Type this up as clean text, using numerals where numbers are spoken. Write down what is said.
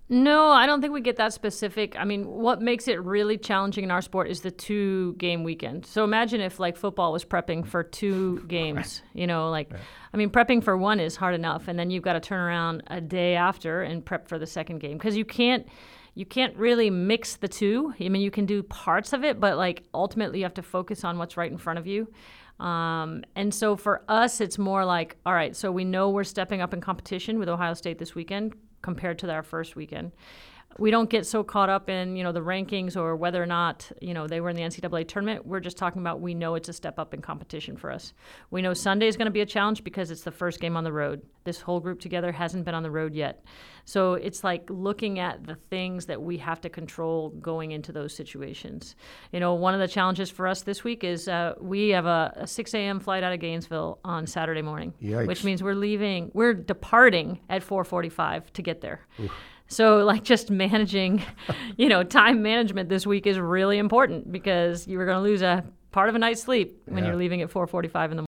No, I don't think we get that specific. I mean, what makes it really challenging in our sport is the 2-game weekend. So imagine if like football was prepping for 2 games, I mean, prepping for one is hard enough, and then you've got to turn around a day after and prep for the second game because you can't really mix the two. I mean, you can do parts of it, but like ultimately you have to focus on what's right in front of you. And so for us, it's more like, all right, so we know we're stepping up in competition with Ohio State this weekend compared to our first weekend. We don't get so caught up in, the rankings or whether or not, they were in the NCAA tournament. We're just talking about we know it's a step up in competition for us. We know Sunday is going to be a challenge because it's the first game on the road. This whole group together hasn't been on the road yet. So it's like looking at the things that we have to control going into those situations. One of the challenges for us this week is we have a 6 a.m. flight out of Gainesville on Saturday morning, Yikes. Which means we're departing at 4:45 to get there. Oof. So like just managing, time management this week is really important because you were going to lose a part of a night's sleep when you're leaving at 4:45 in the morning.